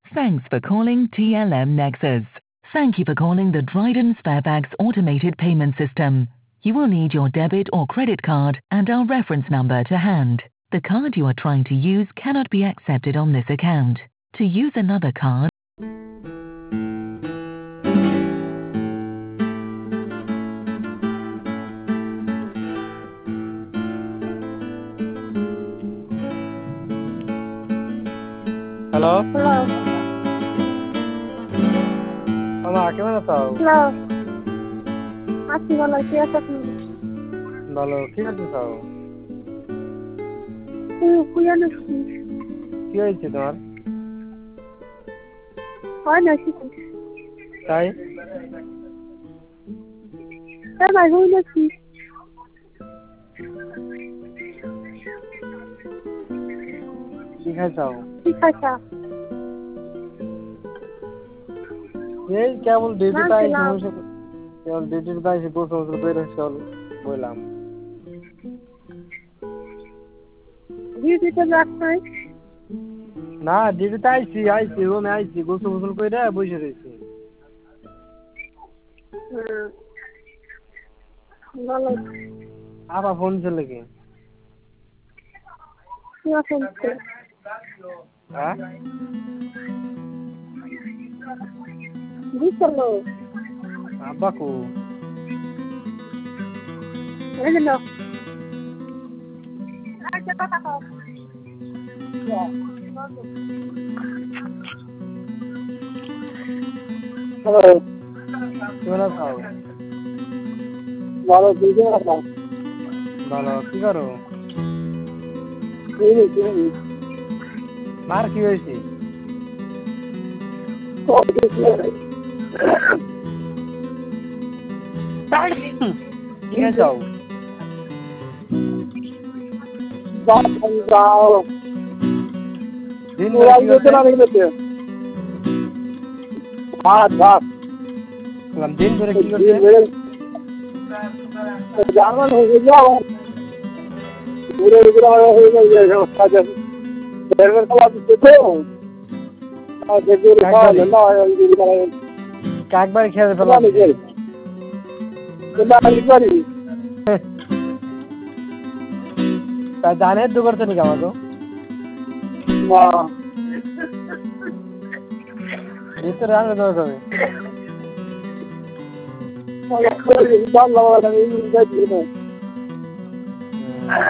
Thanks for calling TLM Nexus. Thank you for calling the Dryden Sparebags automated payment system. You will need your debit or credit card and our reference number to hand. The card you are trying to use cannot be accepted on this account. To use another card, hello, Hello. মামা কেমন আছো? Hello. আছি ভালো, কি আছো তুমি? ভালো, কি করতেছো? শুয়ে নাকি? কি হয়েছে তোমার? হয় নাকি? তাই তাই ভাই হই নাকি? কি খাইছাও? কি খাইছা? এই কেবল ডিউটিতে আইছি, খেলাম। কেবল ডিউটিতে আইছি, গোসল করে চল বললাম। ডিউটিতে যাস নাই? না, ডিউটিতে আইছি রুমে আইছি, গোসল করে বসে রয়েছি। ভালো। আবার ফোন চলে কি? কি আছে? হ্যাঁ? বুঝলো? আব্বা কো? এই না। আচ্ছা কথা কও। হ্যালো। কেমন আছো? ভালো, তুই কেমন আছো? ভালো, কি করো? এই মার কি হয়েছে? কি খাইছাও? দিন ধরে কি করছে? দিন ধরে কি করছে? জার্মান হয়ে যাও ঘুরে ঘুরে হয়ে যায় কাজে বেরবের খাবার দিতে তো দেখে খাওয়া না একবার খেয়ে ফেলাম। তা জানে তো করতে নাকি আমাকে? ভিতরে আনবে দরকার হবে।